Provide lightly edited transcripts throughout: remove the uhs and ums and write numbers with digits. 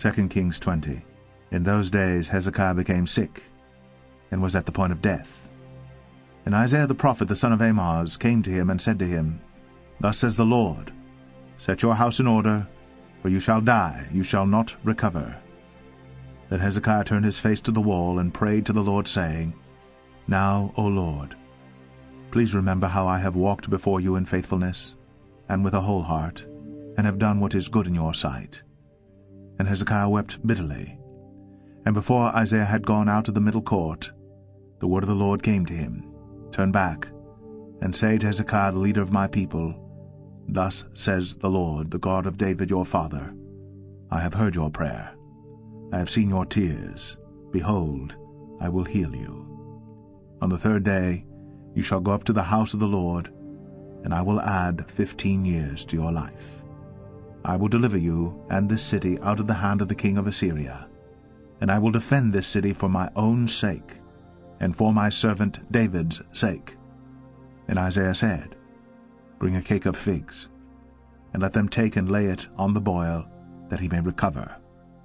2 Kings 20. In those days Hezekiah became sick, and was at the point of death. And Isaiah the prophet, the son of Amoz, came to him and said to him, Thus says the Lord, Set your house in order, for you shall die, you shall not recover. Then Hezekiah turned his face to the wall and prayed to the Lord, saying, Now, O Lord, please remember how I have walked before you in faithfulness, and with a whole heart, and have done what is good in your sight. And Hezekiah wept bitterly. And before Isaiah had gone out of the middle court, the word of the Lord came to him, Turn back, and say to Hezekiah the leader of my people, Thus says the Lord, the God of David your father, I have heard your prayer. I have seen your tears. Behold, I will heal you. On the third day you shall go up to the house of the Lord, and I will add 15 years to your life. I will deliver you and this city out of the hand of the king of Assyria, and I will defend this city for my own sake, and for my servant David's sake. And Isaiah said, Bring a cake of figs, and let them take and lay it on the boil, that he may recover.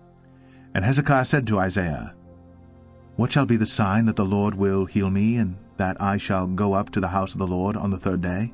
And Hezekiah said to Isaiah, What shall be the sign that the Lord will heal me, and that I shall go up to the house of the Lord on the third day?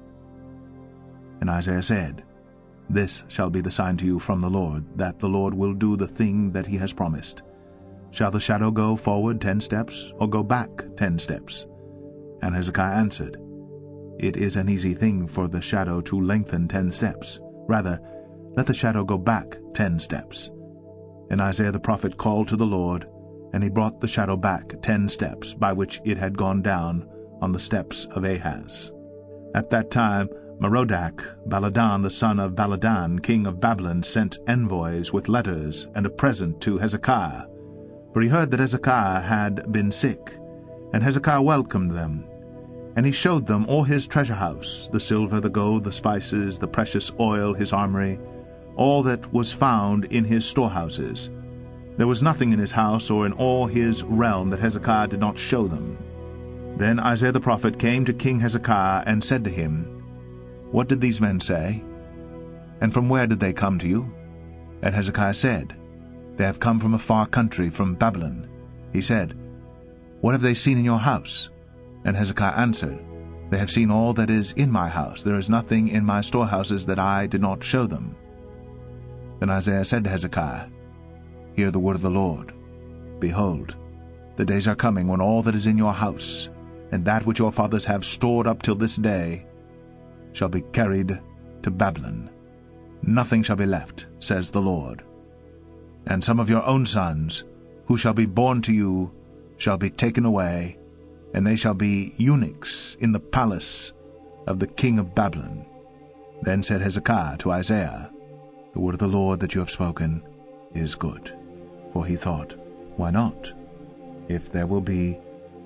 And Isaiah said, This shall be the sign to you from the Lord, that the Lord will do the thing that he has promised. Shall the shadow go forward 10 steps, or go back 10 steps? And Hezekiah answered, It is an easy thing for the shadow to lengthen 10 steps. Rather, let the shadow go back 10 steps. And Isaiah the prophet called to the Lord, and he brought the shadow back 10 steps, by which it had gone down on the steps of Ahaz. At that time Merodach Baladan the son of Baladan, king of Babylon, sent envoys with letters and a present to Hezekiah, for he heard that Hezekiah had been sick. And Hezekiah welcomed them, and he showed them all his treasure house, the silver, the gold, the spices, the precious oil, his armory, all that was found in his storehouses. There was nothing in his house or in all his realm that Hezekiah did not show them. Then Isaiah the prophet came to King Hezekiah and said to him, What did these men say? And from where did they come to you? And Hezekiah said, They have come from a far country, from Babylon. He said, What have they seen in your house? And Hezekiah answered, They have seen all that is in my house. There is nothing in my storehouses that I did not show them. Then Isaiah said to Hezekiah, Hear the word of the Lord. Behold, the days are coming when all that is in your house, and that which your fathers have stored up till this day, shall be carried to Babylon. Nothing shall be left, says the Lord. And some of your own sons, who shall be born to you, shall be taken away, and they shall be eunuchs in the palace of the king of Babylon. Then said Hezekiah to Isaiah, The word of the Lord that you have spoken is good. For he thought, Why not? If there will be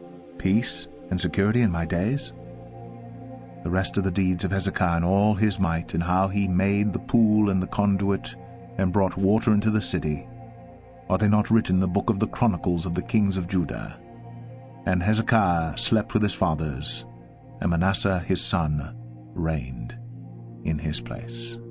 peace and security in my days? The rest of the deeds of Hezekiah and all his might, and how he made the pool and the conduit, and brought water into the city, are they not written in the book of the chronicles of the kings of Judah? And Hezekiah slept with his fathers, and Manasseh his son reigned in his place.